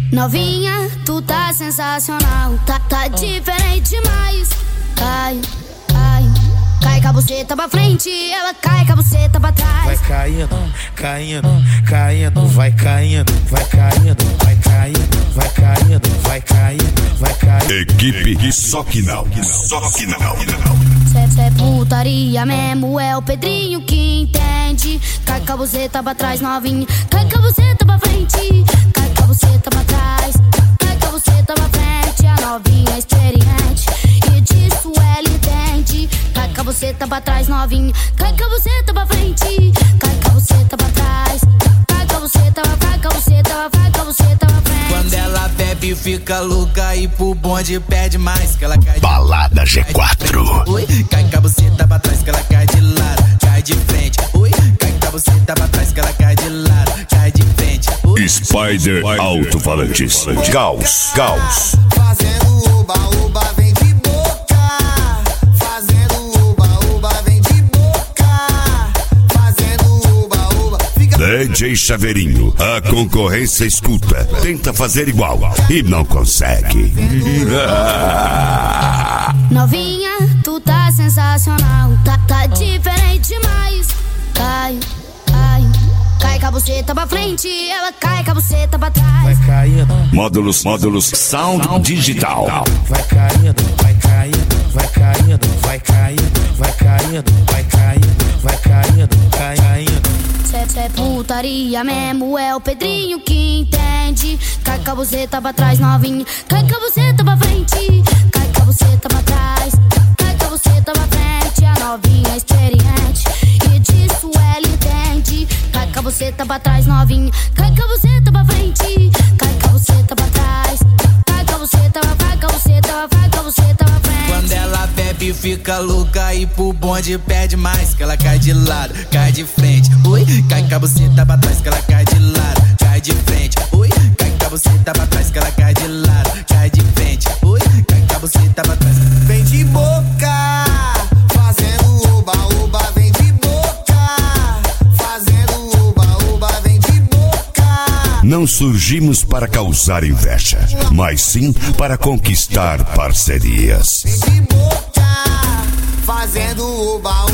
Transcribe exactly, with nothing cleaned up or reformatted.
Novinha, tu tá sensacional, tá, tá diferente demais. Cai, cai, cai com a buceta pra frente, ela cai com a buceta pra trás. Vai caindo, caindo, caindo, vai caindo, vai caindo, vai caindo, vai caindo, vai caindo, vai caindo. Equipe Só Que Não, Só Que Não. Cê é putaria mesmo, é o Pedrinho que entende. Cai com a buceta pra trás, novinha, cai com a buceta pra frente, cai com a buceta pra trás, cai com a buceta pra frente. A novinha é experiente e disso ela entende. Cai com a buceta pra trás, novinha, cai com a buceta pra frente, cai com a buceta pra trás, cai com a buceta, cai com a buceta, cai com a buceta pra frente. Quando ela bebe fica louca e pro bonde pede mais, que ela cai de... Balada G quatro. Ui, cai com a buceta pra trás, que ela cai de lado, cai de frente. Ui, cai com a buceta pra trás, que ela cai de lado, cai de frente. Ui. Spider Alto-Falantes. Gauss, Gauss. Fazendo oba, oba, vem de boca. Fazendo oba, oba, vem de boca. Fazendo oba, oba. Fica... D J Chaveirinho, a concorrência escuta, tenta fazer igual e não consegue. Novinha, tu tá sensacional, tá, tá diferente demais. Cai, cai, cai com a buceta pra frente, ela cai com a buceta pra trás. Vai caindo, Módulos, módulos, sound digital. vai caindo, vai caindo, vai caindo, vai caindo, vai caindo, vai caindo, vai caindo, cai caindo. Cê é putaria mesmo, é o Pedrinho que entende. Cai com a buceta pra trás, novinha, cai com a buceta pra frente, cai com a buceta pra trás, cai com a buceta pra frente. A novinha é experiente e disso ela entende. Cai com a buceta pra trás, novinha, cai com a buceta pra frente, cai com a buceta pra trás, cai com a buceta, cai com a buceta, cai com a buceta pra frente. Quando ela bebe fica louca e pro bonde pede mais, que ela cai de lado, cai de frente. Ui, cai com a buceta pra trás, que ela cai de lado, cai de frente. Ui, cai com a buceta pra trás, que ela cai de lado, cai de frente. Ui, cai com a buceta pra trás. Vem de boca. Fazendo oba, oba, vem de boca. Fazendo oba, oba, vem de boca. Não surgimos para causar inveja, mas sim para conquistar parcerias. Vem de boca. Fazendo oba,